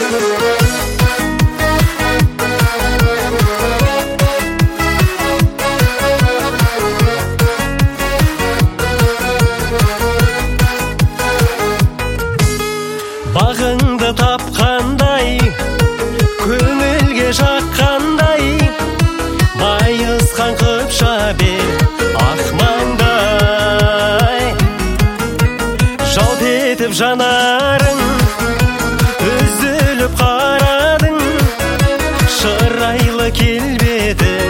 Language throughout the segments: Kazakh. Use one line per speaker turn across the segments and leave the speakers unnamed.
Бағыңды тапқандай, көңілге жаққандай, байысқан қыпша бел ақ маңдай. Жалт етіп жанарың, үзіліп қарадың, шырайлы келбетің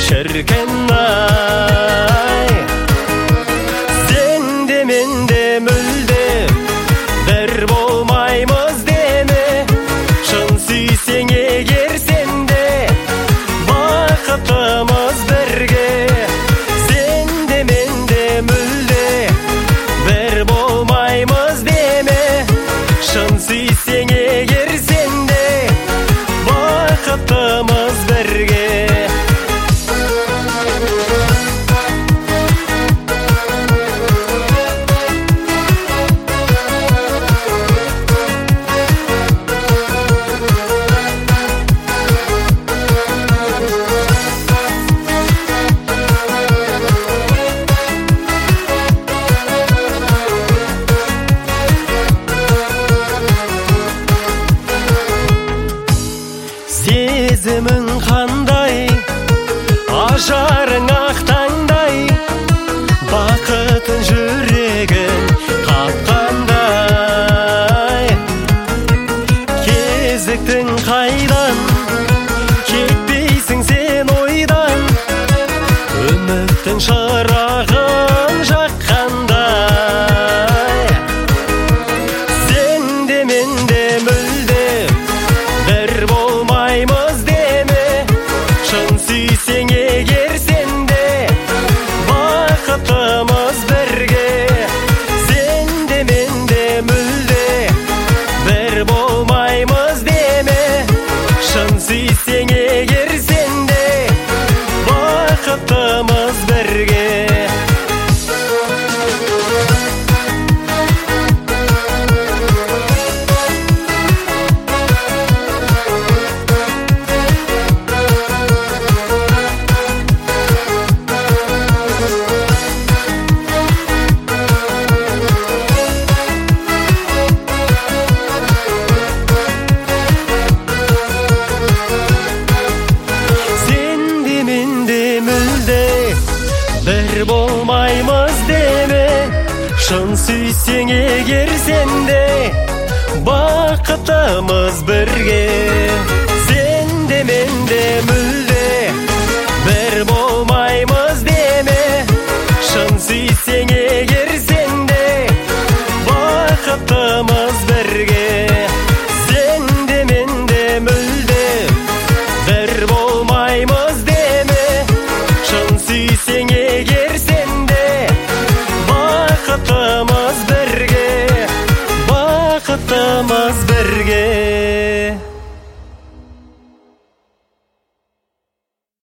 шіркін-ай. Сен де мен де мүлде бір болмаймыз деме, шын сүйсең егер сен де бақыттымыз бірге. Сен де мен де мүлде бір болмаймыз деме, шын сүйсең егер сен де бақыттымыз бірге. Сезімің қандай, ажарың ақ таңдай, бақытын жүрегін қапқандай. Кезіктің қайдан, кетпейсің сен ойдан, үміттің шырағын жаққандай. Сен де мен де мүлде бір болмаймыз деме, шын сүйсең егер сен де бақыттымыз бірге. Сен де мен де мүлде бір болмаймыз деме, шын сүйсең егер сен де бақыттымыз бірге. Bir болмаймыз деме, шын сүйсең егер сен де бақыттымыз бірге. Сен де мен де мүлде бір болмаймыз деме, шын сүйсең егер сен де бақыттымыз бірге. Сен де мен де мүлде бір болмаймыз деме, шын сүйсең егер сен де бақыттымыз бірге, бақыттымыз бірге.